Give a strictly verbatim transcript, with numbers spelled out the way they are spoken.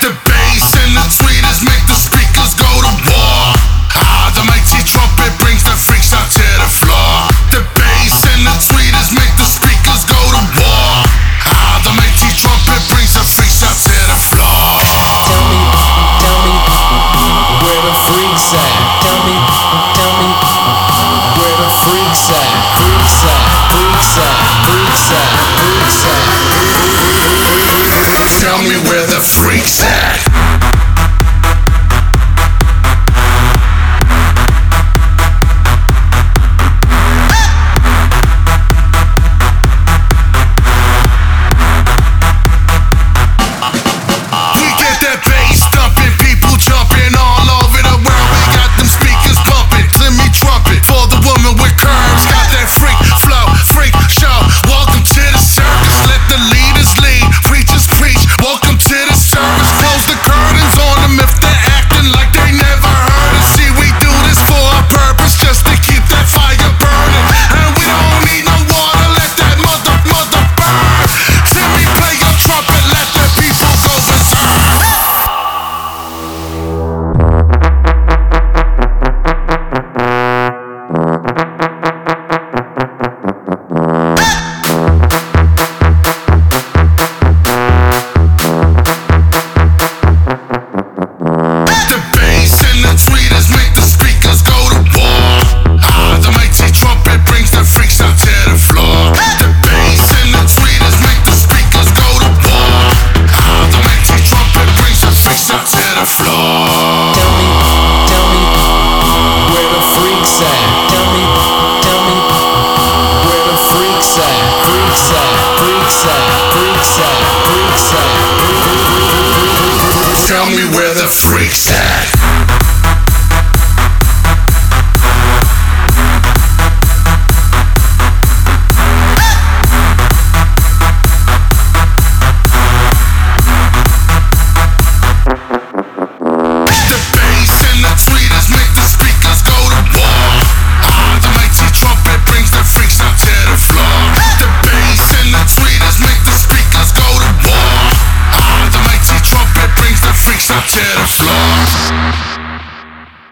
The bass and the tweeters make the speakers go to war. Ah, the mighty trumpet brings the freaks out to the floor. The bass and the tweeters make the speakers go to war. Ah, the mighty trumpet brings the freaks out to the floor. Tell me, tell me, where the freaks at? Tell me, tell me, where the freaks at? Freaks at, freaks at, freaks at, freaks at. Tell me where the freaks at. Tell me where the freaks at.